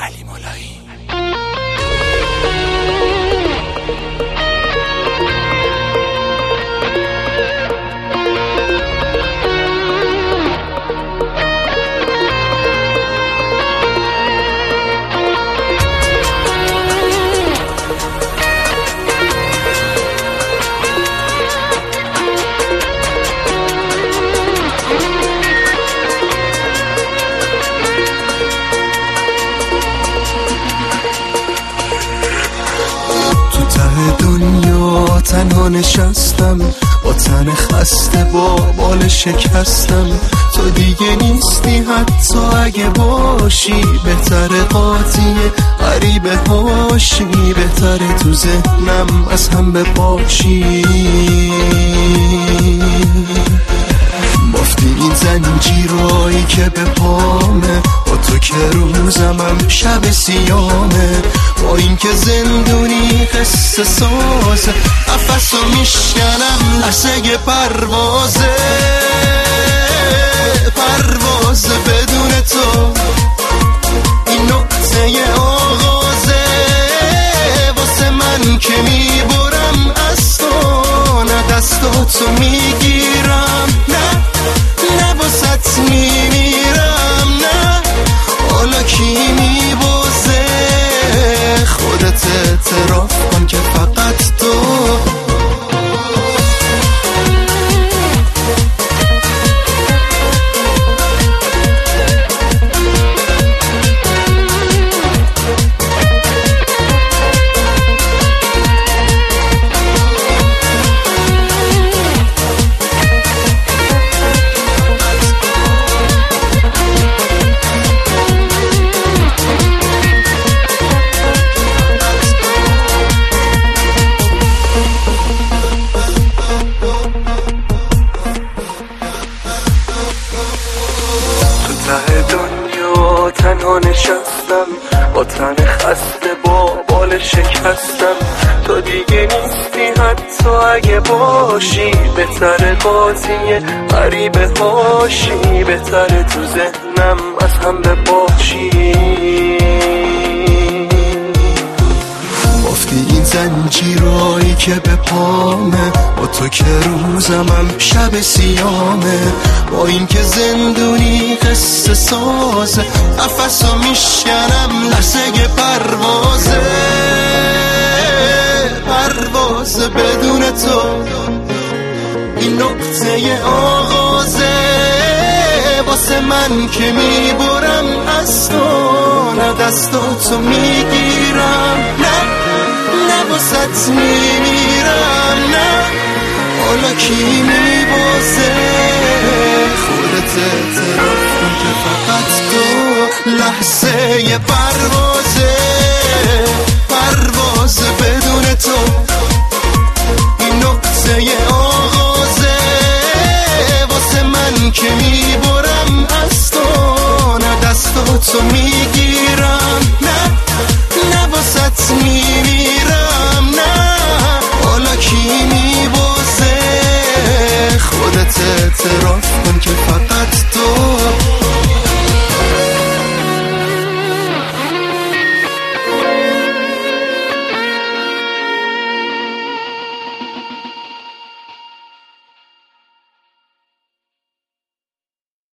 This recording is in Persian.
علی مولایی. دنیا تنها نشستم با تن خسته با بال شکستم. تو دیگه نیستی حتی اگه باشی، بهتره قاطی غریبه هاشی، بهتره تو ذهنم از هم بپاشی. بافتی این زنجیرایی که به پامه، با تو که روزمم شب سیامه. با این که زندونی قصه سازه، قفصو میشکنم لحظه پروازه. پروازه بدون تو این نقطه آغازه، واسه من که میبرم از تو، نه دستاتو میگیرم، نه واسط میمیرم، نه حالا کی میبازه. خودت اعتراف کن که فقط تو. دنیا تنها نشستم با تن خسته با بال شکستم. تو دیگه نیستی حتی اگه باشی، بهتره قاضی غریبه هاشی، بهتره تو ذهنم از هم بپاشی. بافتی این زنجیرایی که به پامه، با تو که روزمم شب سیامه. با این که زندونی قصه سازه، قفصو میشکنم لحظه پروازه. پروازه بدون تو این نقطه آغازه، واسه من که میبرم از تو، نه دستاتو میگیرم، نه واسط میمیرم، نه حالا کی میبازه. خودت اعتراف کن که فقط تو لحظه پروازه. پروازه بدون تو این نقطه آغازه، واسه من که میبرم از تو، نه دستاتو